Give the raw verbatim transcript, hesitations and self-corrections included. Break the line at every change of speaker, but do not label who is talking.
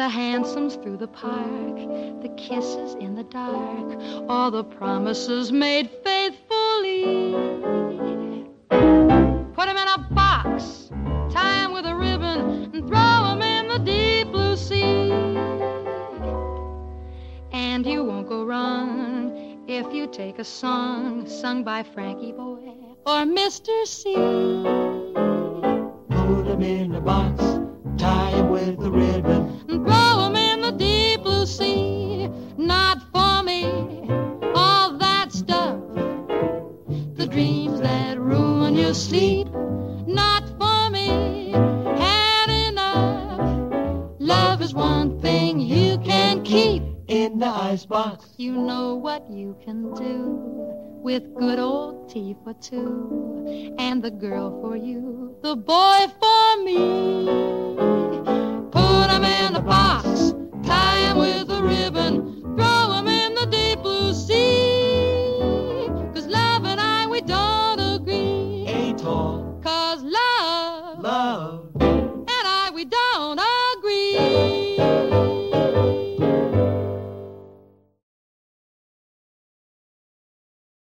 The handsomes through the park, the kisses in the dark, all the promises made faithfully. Put 'em in a box, tie 'em with a ribbon, and throw 'em in the deep blue sea. And you won't go wrong if you take a song sung by Frankie Boy or Mister C.
Put 'em in a box, tie 'em with a ribbon,
and throw 'em in the deep blue sea. Not for me, all that stuff, the dreams that ruin your sleep. Not for me, had enough. Love is one thing you can keep
in the icebox.
You know what you can do with good old tea for two, and the girl for you, the boy for me. Put 'em in a box, tie 'em with a ribbon, throw 'em in the deep blue sea. 'Cause love and I, we don't agree
at all.
'Cause love,
love,
and I, we don't agree.